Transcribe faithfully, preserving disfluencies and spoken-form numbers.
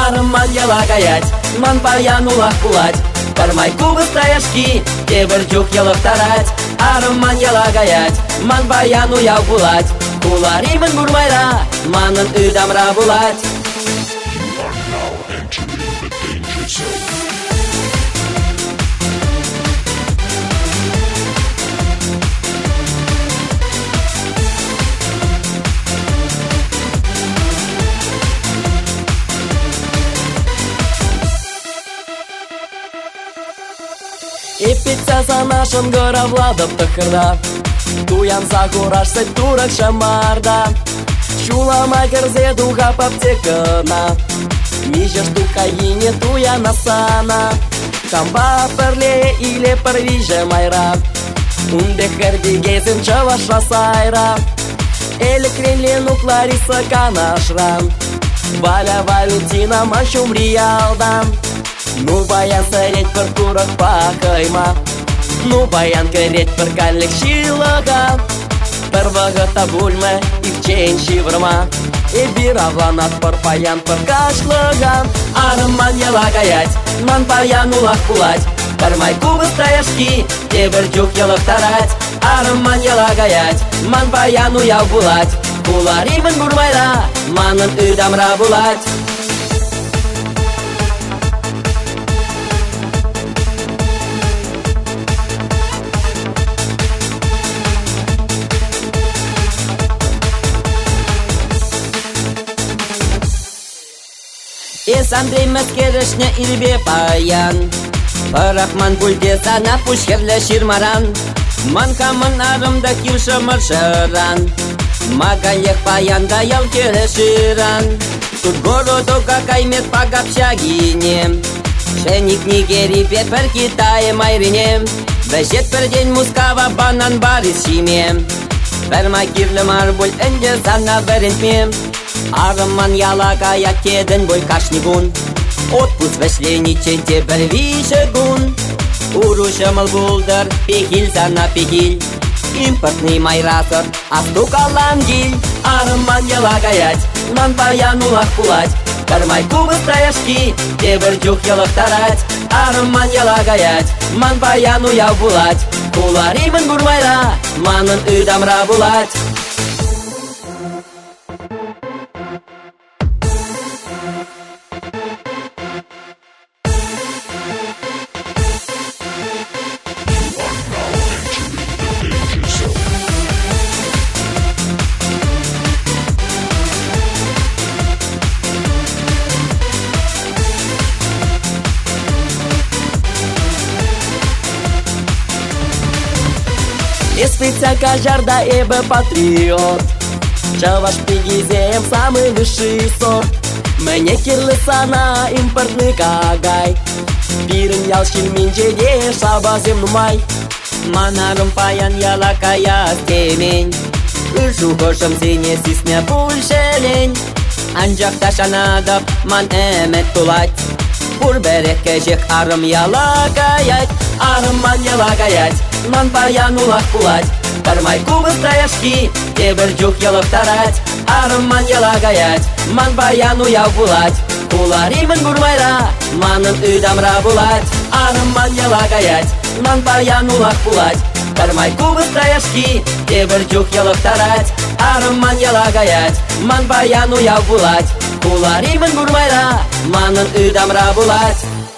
Арман ялагаять, ман баян улах булать. Пармай кубы стаяшки, тебір жүк елықтарать. Арман ялагаять, ман баян уяу булать. Куларимын бурмайра, манын үдамра булать. You are now entering the danger zone. И пицца за нашим горовладом тахырда. Туян загурашса турак шамарда. Чуламай кірзе дуға паптекына. Мижа штука ине туя насана. Камба перле или первиже майра. Унде хербигезен чаваша сайра. Элекренле нуклариса канашран. Валя Валентина мачум риалдан. Ну баян сәрет бір турак пақайма. Ну баян керет бір кәлік шилыға. Бір вағыта бөлмі ивчен шивырма. И бір авланат бір баян бір кашлыға. Арман ялагаять, ман баян улақ булать. Пармай кубы стаяшки, тебір жүк елықтарать. Арман ялагаять, ман баян уяу булать. Куларимын бурмайра, манын үдамра булать. Ес Андрей мәскерешне илбе паян. Парахман бүлде сана пушхевле ширмаран. Манкамын арымда килші мыршыран. Магаех паянда ял келеширан. Тут городу какаймет пагапчагине. Шеник Нигери пепер Китае майрине. Бәжет бір день мускава банан барисиме. Перма кирлі марбуль энде сана верентме. Арман ялагаять кеден бой кашнигун. Отпуск вешленичен тебір вишегун. Урушамыл булдыр пехил сана пехил. Импортный майратор астукалан гиль. Арман ялагаять, ман баян улах булать. Кармай кубы стаяшки, тебір жүк елықтарать. Арман ялагаять, ман баян уяу булать. Куларимын бурмайра, манын үдамра булать. Испыца кажарда эбе патриот. Чаваш пигизеем самый высший сорт. Мне кирлы сана импортный кагай. Пирын ял шилминче де шабазем нумай. Манарым паян ялакая стемень. Үшу кошым сене сисне пульшелень. Анжак ташанадап ман эмет тулать. Пурберек кежек арым ялакаять. Арман ялагаять, ман баян улах булать. Пармай кубы стаяшки, тебір жүк елықтарать. Арман ялагаять, ман баян уяу булать. Куларимын бурмайра, манын үдамра булать. Арман ялагаять, ман баян улах булать. Пармай кубы стаяшки, тебір жүк елықтарать. Арман ялагаять, ман баян уяу булать. Куларимын бурмайра, манын үдамра булать.